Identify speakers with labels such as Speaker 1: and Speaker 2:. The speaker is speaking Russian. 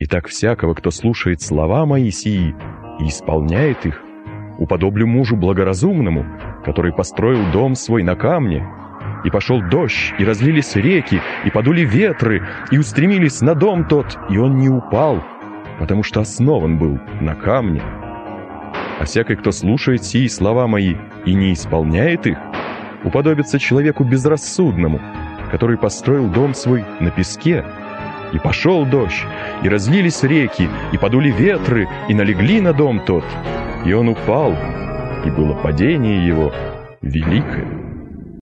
Speaker 1: Итак, всякого, кто слушает слова мои сии и исполняет их, уподоблю мужу благоразумному, который построил дом свой на камне. И пошел дождь, и разлились реки, и подули ветры, и устремились на дом тот, и он не упал, потому что основан был на камне. А всякий, кто слушает сии слова мои и не исполняет их, уподобится человеку безрассудному, который построил дом свой на песке. И пошел дождь, и разлились реки, и подули ветры, и налегли на дом тот, и он упал, и было падение его великое.